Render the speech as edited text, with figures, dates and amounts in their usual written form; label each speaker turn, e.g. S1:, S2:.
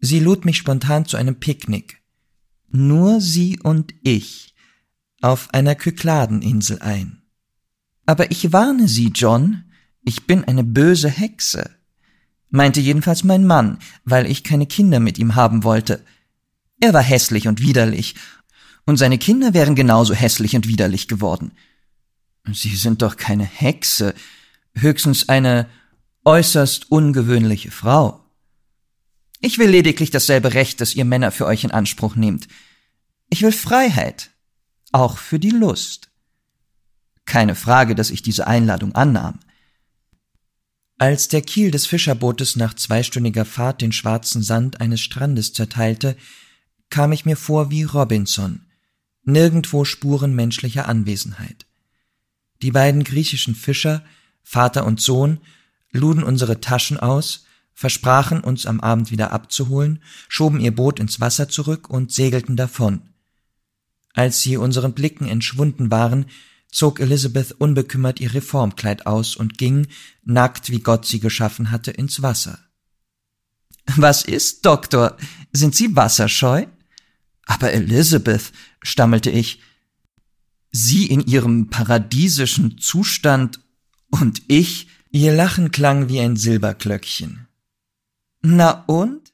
S1: Sie lud mich spontan zu einem Picknick. Nur sie und ich auf einer Kykladeninsel ein. »Aber ich warne Sie, John, ich bin eine böse Hexe«, meinte jedenfalls mein Mann, weil ich keine Kinder mit ihm haben wollte. Er war hässlich und widerlich, und seine Kinder wären genauso hässlich und widerlich geworden. »Sie sind doch keine Hexe, höchstens eine äußerst ungewöhnliche Frau. Ich will lediglich dasselbe Recht, das ihr Männer für euch in Anspruch nehmt. Ich will Freiheit, auch für die Lust.« Keine Frage, dass ich diese Einladung annahm. Als der Kiel des Fischerbootes nach 2-stündiger Fahrt den schwarzen Sand eines Strandes zerteilte, kam ich mir vor wie Robinson, nirgendwo Spuren menschlicher Anwesenheit. Die beiden griechischen Fischer, Vater und Sohn, luden unsere Taschen aus, versprachen, uns am Abend wieder abzuholen, schoben ihr Boot ins Wasser zurück und segelten davon. Als sie unseren Blicken entschwunden waren, zog Elizabeth unbekümmert ihr Reformkleid aus und ging, nackt wie Gott sie geschaffen hatte, ins Wasser. »Was ist, Doktor? Sind Sie wasserscheu?« »Aber Elizabeth«, stammelte ich, »Sie in Ihrem paradiesischen Zustand und ich?« Ihr Lachen klang wie ein Silberglöckchen. »Na und?